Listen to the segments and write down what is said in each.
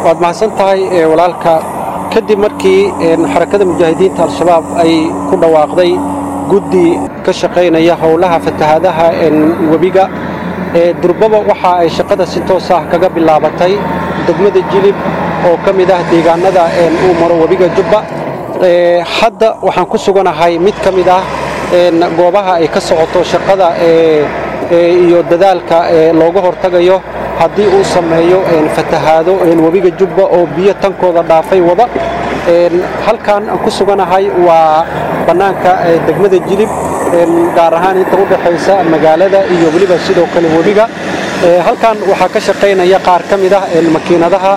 waad mahadsantahay walaalka kadib markii xarakada mujaahidiinta al-shabaab ay ku dhawaaqday guddi ka shaqaynaya howlaha fatahaadaha webiga durbaba waxa ay shaqada si toos ah kaga bilaabatay degmada Jilib oo ka mid ah deegaanada uu maro webiga Jubba hadda waxaan ku suganahay mid ka mid ah goobaha ay ka socoto shaqada iyo dadaalka looga hortagayo haddii uu sameeyo fatahaado webiga Jubba oo biyo tankooda dhaafay wada halkan aan ku suganahay waa banaanka degmada Jilib gaar ahaan inta u dhaxaysa magaalada iyo waliba sidoo kale webiga halkan waxa ka shaqaynaya qaar ka mid ah makiinadaha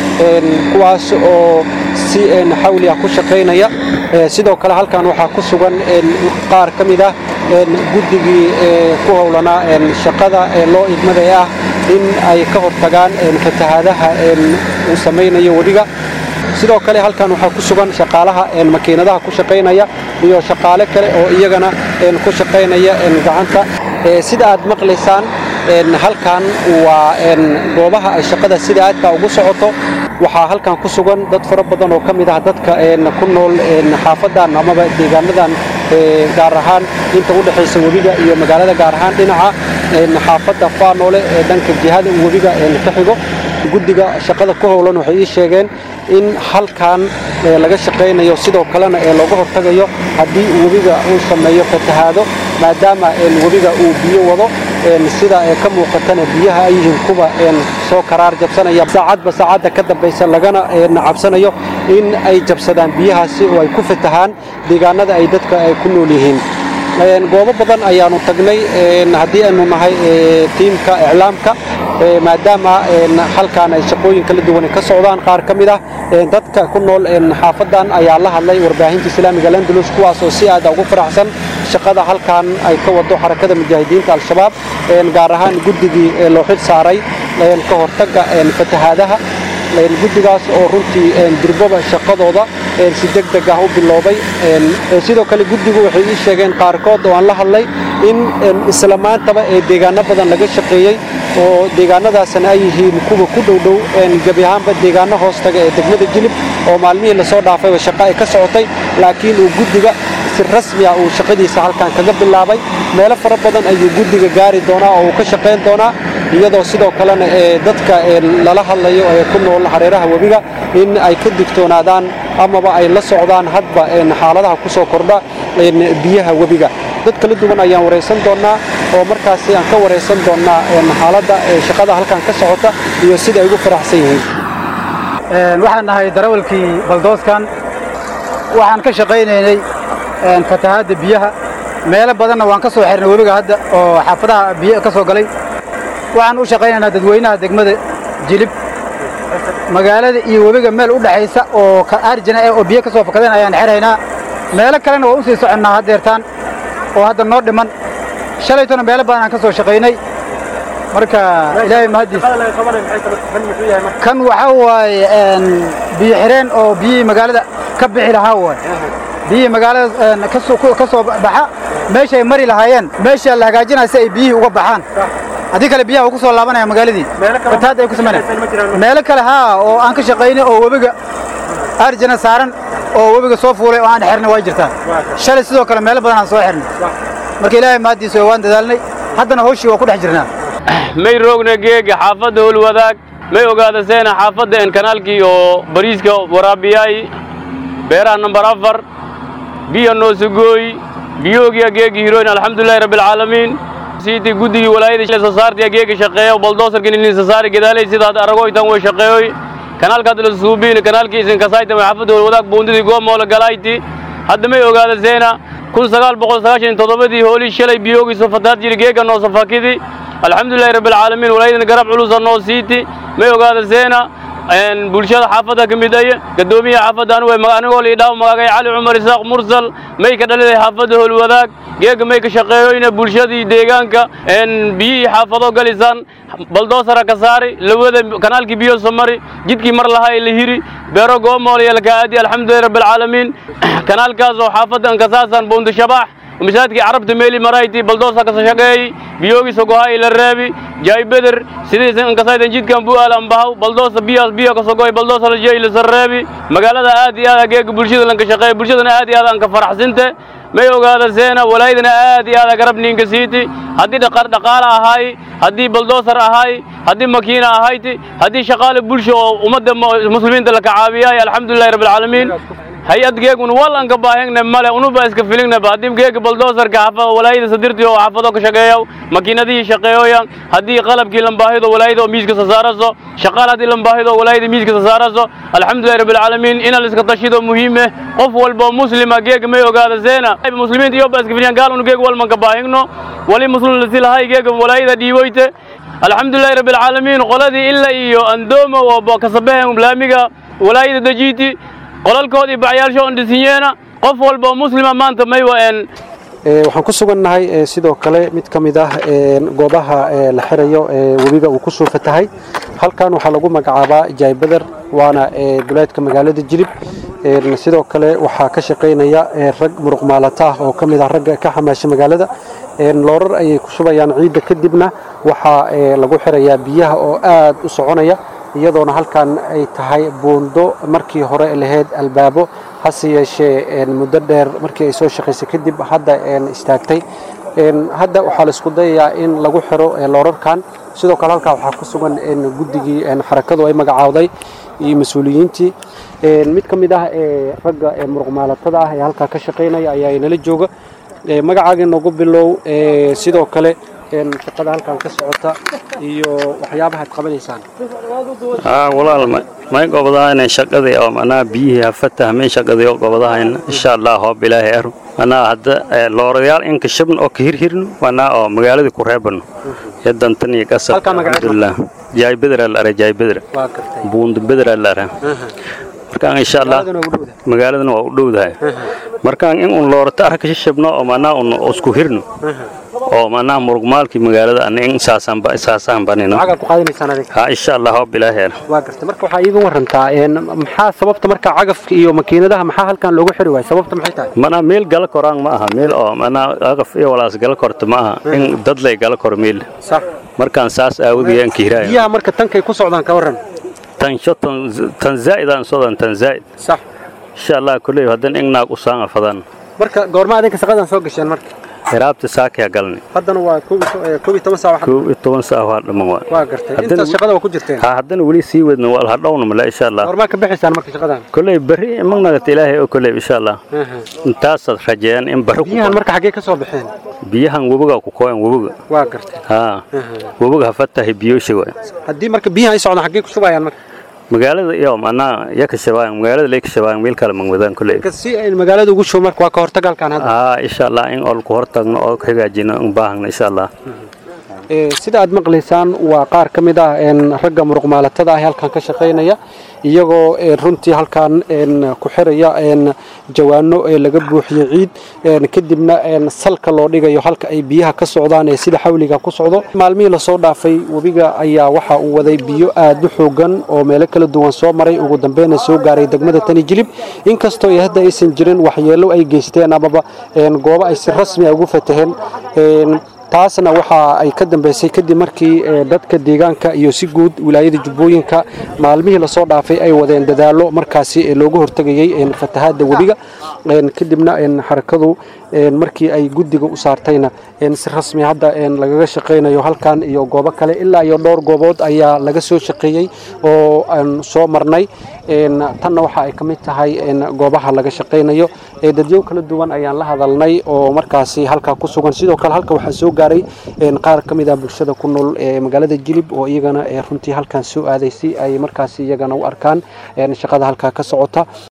kuwaas oo si xawli ah ku shaqaynaya sidoo kale halkan waxa ku sugan qaar ka mid ah guddigii ku howlana shaqada loo idmaday ah in ay ka hortagaan fatahaadaha uu sameeyo webiga sidoo kale halkan waxa ku sugan shaqaalaha makiinadaha ku shaqaynaya iyo shaqaale kale oo iyagana ku shaqaynaya gacanta sida aad maqlaysaan halkan waa goobaha ay shaqada sida aadka ugu socoto waxa halkan ku sugan dad fara badan oo kamid ah dadka ku nool xaafadan ama deegaanadan gaar ahaan inta u dhaxaysa webiga iyo magaalada gaar ahaan dhinaca xaafada Faanoole ee dhanka jihada webiga ka xigo guddiga shaqada ku howlan waxay sheegeen in halkan laga shaqeynayo sidoo kalena looga hortagayo haddii webiga uu sameeyo fatahaado maadaama webiga uu biyo wado sida ka muuqatana biyaha ay yihiin kuba soo karaar jabsanaya saacadba saacada ka dambaysa lagana cabsanayo in ay jabsadaan biyahaasi oo ay ku fatahaan deegaanada ay dadka ay ku nool yihiin goobo badan ayaanu tagnay haddii aanu nahay tiimka iclaamka maadaama halkan ay shaqooyin kala duwan ka socdaan qaar ka mid ah dadka ku nool xaafadan ayaa la hadlay warbaahinta islaamiga Landulus kuwaas oo si aad ugu faraxsan shaqada halkan ay ka wado xarakada mujaahidiinta al-shabaab gaar ahaan guddigii loo xil saaray ka hortagga fatahaadaha guddigaas oo runtii durbaba shaqadooda si degdeg ah u biloobay sidoo kale guddigu waxay sheegeen qaarkood oo aan la hadlay in isla maantaba deegaano badan laga shaqeeyay oo deegaanadaasna ay yihiin kuwa ku dhow gabi ahaanba deegaano hoostaga ee degmada Jilib oo maalmihii la soo dhaafay shaqo ay ka socotay laakiin uu guddiga si rasmi ah uu shaqadiisa halkan kaga bilaabay meelo fara badan ayuu guddiga gaari doonaa oo uu ka shaqeyn doonaa iyadoo sidoo kalena dadka lala hadlayo ee ku nool hareeraha webiga in ay ka digtoonaadaan amaba ay la socdaan hadba xaaladaha ku soo kordha biyaha webiga dad kala duwan ayaan wareysan doonaa oo markaas aan ka wareysan doonaa xaaladda shaqada halkan ka socota iyo sida ay ugu faraxsan yihiin waxaan nahay darawalkii baldooskan waxaan ka shaqaynaynay fatahaadda biyaha meelo badanna waan ka soo xirnay webiga hadda oo xaafadaha biyo ka soo galay waxaan u shaqaynaynaa dadweynaha degmada Jilib magaalada iyo webiga meel u dhaxaysa oo ka arjana oo biyo ka soo fakadeen ayaan xiraynaa meelo kalena waa u sii soconaa hadeertaan oo hadda noo dhiman shalaytona meelo badan aan ka soo shaqaynay marka ilaahay mahadiis kan waxa waaye biyo xireen oo biyo magaalada ka bixi lahaa waay biyo magaalada ka soo baxa meesha ay mari lahaayeen meesha la hagaajinayo si ay biyihii uga baxaan haddii kale biyaha ugu soo laabanaya magaaladii fatahaad ay ku sameynayaan meelo kale oo aan ka shaqaynay oo webiga arjana saaran oo webiga soo fuulay oo aan xirnay way jirtaa shalay sidoo kale meelo badan aan soo xirnay marka ilaahay maadiisa waan dadaalnay haddana hawshii waa ku dhex jirnaa may roogna geega xaafadda Howlwadaag may ogaadaseen xaafadda kanaalkii oo bariiska waraabiyay beeraha number 4 biyo noo sugooy biyoogiya geegi hiroyn alxamdulillahi rabbil caalamiin siiti guddigii walaayada soo saartay geega shaqeeyo baldoosarkan in soo saaray gadaalay sidaad aragoytan way shaqeeyoy kanaalka la suubiin kanaalkiisan ka saaytay xaafadda Howlwadaag boondidii goomool galayti hadda may ogaadaseen 1997 hooli shalay biyoogi soo fataad jiri geega noo safakidi alxamdulillahi rabbil caalamiin walaayada garab culus noo siiti may ogaadaseen bulshada xaafadda kamid ay gadoomiyaha xaafaddan way anigoo liidaaw magacay Cali Umar Isaaq Mursal may ka dhalay xaafadda Howlwadaag geega may ka shaqeeyoyna bulshadii deegaanka biyi xaafado galisan baldoosara ka saari lawada kanaalkii biyo samari jidkii mar lahaa la hiri beero goomool iyo la kaadi alxamdulillahi rabbil caalamiin kanaalkaas oo xaafaddan ka saasan boonda shabax مساعدك عربت ميلي مرايتي بلدوسا كسشقي بيوغي سوغوهاي للرابي جاي بدر سيدي سن كسايدن جيد كان بو آلان باهو بلدوسا بيو كسوغوهاي بلدوسا لجاي لسرابي مقالة آدي آدا جيك بلشيدة لنك شقي بلشيدة آدي آدا انك فرح سنته ما يوغادا زينة ولايدنا آدي آدا قرب نينك سيتي هدي دقالة هاي هدي بلدوسر هاي هدي ماكينة هايتي هدي شغال بلشو ومد مسلمين دلك عابياي الحمد لله رب العالمين hay-ad geegun wallan ka baahayna male unuba iska filingna baadim geeg bulldozer ka xafada walaayada sadirtii oo xafado ka shaqeeyo makiinadii shaqeeyoyan hadii qalabkii lambaahido walaayada miiska saaraso shaqaaladii lambaahido walaayada miiska saaraso alxamdulillahi rabbil alamin in la iska tashido muhiim ah qof walba muslima geeg may ogaada zeena muslimiinta iyo baaska filan gaal unu geeg walman ka baahayno wali muslim la silahay geeg walaayada dhiiboyte alxamdulillahi rabbil alamin qoladii illa iyo andoomo oo ka sabahan laamiga walaayada dajiti qolalkoodii bacyaasho on dhisiyeen qof walba muslima maanta may waan waxaan ku sugannahay sidoo kale mid kamid ah goobaha la xirayo wabiga uu ku soo fatahay halkan waxa lagu magacaabaa Jaay Badar waana duleedka magaalada Jilib sidoo kale waxa ka shaqeynaya rag muruq maalata oo kamid ah ragga ka xamaashay magaalada loorar ay ku shubayaan ciid kadibna waxa lagu xirayaa biyaha oo aad u soconaya iyadoona halkan ay tahay buundo markii hore lahayd albaabo hase yeeshee muddo dheer markii ay soo shaqeysay kadib hadda istaagtay hadda waxa la isku dayayaa in lagu xiro loorarkan sidoo kale halka waxa ku sugan guddigii xarakadu ay magacaawday iyo mas'uuliyiintii mid kamid ah ragga muruq maalatada ah ee halka ka shaqeynaya ayaa inala jooga magacaaga noogu bilow sidoo kale shaqada halkan ka socota iyo waxyaabaha aad qabanaysaan walaal ma gobadaayna shaqadii oo ana biyaha fatahmay shaqadii oo gobadaayna insha Allah hoo bilaahay ana hadda loorayaal in ka shibn oo ka hirhirno wana oo magaalada ku reebano yadan tan iyo qasab alxamdulillah Jaay Badar la Jaay Badar buund Badar la markaan insha Allah magaaladana waa u dhowdahay markaan in uu loorata arka shibno oo mana uu isku hirno oo mana murugmaalkii magaalada aan saasan banino waxa ku qaadinaysan adiga ha insha Allah bilaahay waa gartay marka waxa iiga warantaa maxaa sababta marka cagafka iyo makiinadaha maxaa halkan loogu xiri waayay sababta maxay tahay mana meel gal koraan ma aha meel oo mana cagaf iyo walaas gal korto ma aha in dad lay gal kor meel sax markaan saas aawudiyaan kiiraay biyaha marka tankay ku socdaan ka waran tan zaa'idan soodan tan zaa'id sax insha Allah kulay hadan ingnaag u saan afadan marka goorma adinka shaqadan soo gasheen marka hiraabta saakaya galni haddana waa 12 saac 12 saac waa dhamaan waa gartay inta shaqada waa ku jirteen haddana wali sii wadna wal hadhowna ma insha Allah goorma ka bixisaan marka shaqadan kulay bari magnaga ilaahay oo kulay insha Allah intaas rajeen in baro biyahan marka xagee ka soo baxeen biyahan wabiga ku kooyan wabiga waa gartay wabiga fatahay biyo shiwa haddii marka biyaha ay socdaan xagee ku shubayaan marka magaalada iyo mana yaka shabaan magaalada leek shabaan meel kale magwadaan kulay kasi ay magaalada ugu soo marka waa ka hortagalkan hadda insha Allah in ol ku hortagno oo ka hagaajino u baahan insha Allah sida aad maqlaysaan waa qaar kamid ah ragga muruq maalatada ah halkan ka shaqeynaya iyagoo runtii halkan ku xiraya jawaano laga buuxiyo ciid kadibna salka loo dhigayo halka ay biyaha ka socdaan sida xawliga ku socdo maalmihii la soo dhaafay wabiga ayaa waxa uu waday biyo aad u xoogan oo meelo kala duwan soo maray ugu dambeeyna soo gaaray degmada Tani Jilib inkastoo ay hadda aysan jirin waxyeelo ay geysteen amaba goobo ay si rasmi ah ugu fataheen taasna waxa ay ka dambeysay kadib markii dadka deegaanka iyo si guud wilaayada Jubbooyinka maalmihii la soo dhaafay ay wadeen dadaalo markaasi looga hortagayay fatahaada wabiga kadibna xarakadu markii ay guddiga u saartayna si rasmi hadda lagaga shaqeynayo halkan iyo goobo kale ilaa iyo dhowr goobood ayaa laga soo shaqeeyay oo aan soo marnay tanna waxa ay kamid tahay goobaha laga shaqeynayo dadyo kala duwan ayaan la hadalnay oo markaasi halka ku sugan sidoo kale halka waxa soo gaaray qaar kamid ah bulshada ku nool magaalada Jilib oo iyagana runtii halkan soo aaday si ay markaasi iyagana u arkaan shaqada halka ka socota